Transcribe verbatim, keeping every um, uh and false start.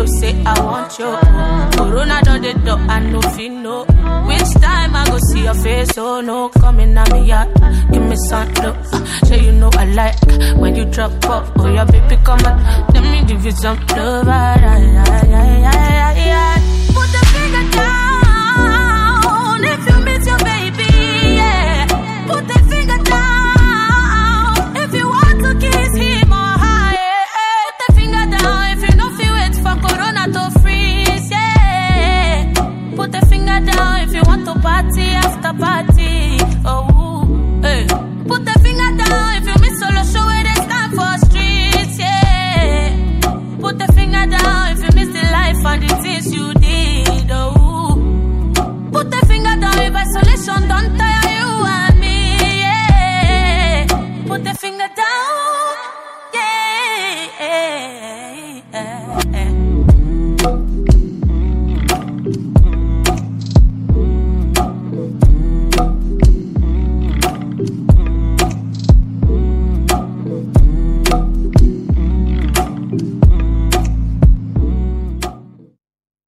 know say I want you. Corona done the door, I no feel no. Which time I go see your face? Oh no, coming at me yard. Give me some look, uh, so you know I like when you drop up. Oh yeah, baby, come on, let me give you some love. Ay, ay, ay, ay, ay, ay. Put the finger down if you miss your baby. Yeah, put the finger down if you want to kiss him or her. Yeah. Put the finger down if you know feel wait for Corona to freeze. Yeah, put the finger down if you want to party after party.